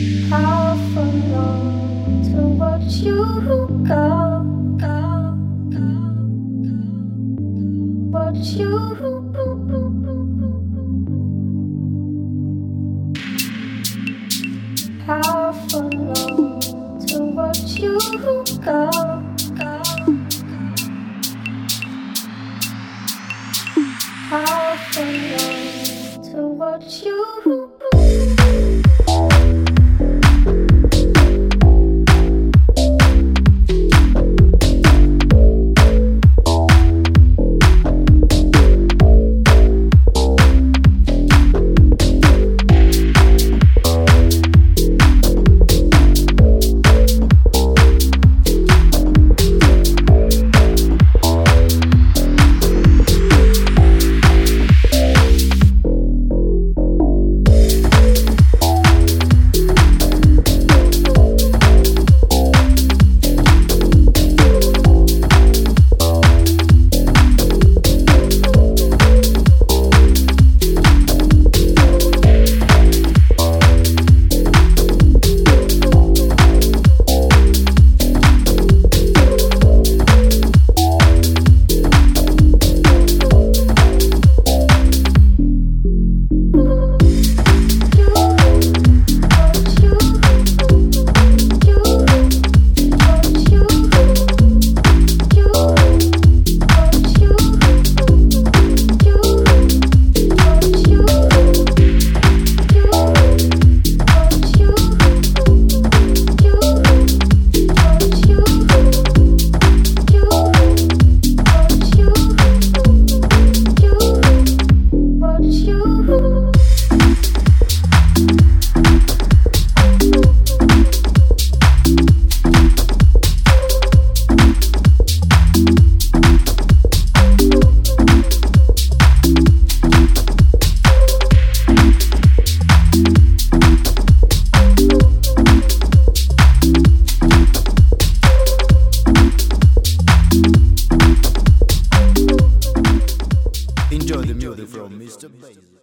How for long to watch you go, watch you. How for long to watch you go, how for long to watch you. Enjoy the music from Mr. Bass.